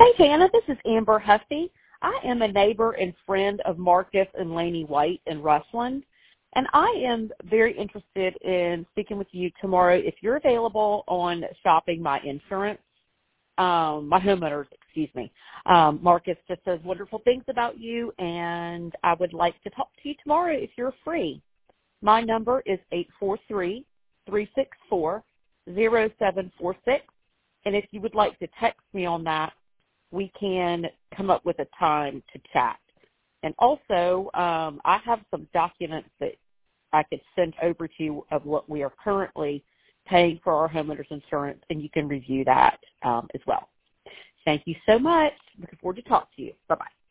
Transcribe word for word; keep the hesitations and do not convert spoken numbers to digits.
Hey, Jana, this is Amber Huffy. I am a neighbor and friend of Marcus and Lainey White in Rushland, and I am very interested in speaking with you tomorrow if you're available on shopping my insurance, um, my homeowners, excuse me. Um, Marcus just says wonderful things about you, and I would like to talk to you tomorrow if you're free. My number is eight four three, three six four, zero seven four six, and if you would like to text me on that, we can come up with a time to chat. And also, um, I have some documents that I could send over to you of what we are currently paying for our homeowners insurance, and you can review that um, as well. Thank you so much. Looking forward to talk to you. Bye-bye.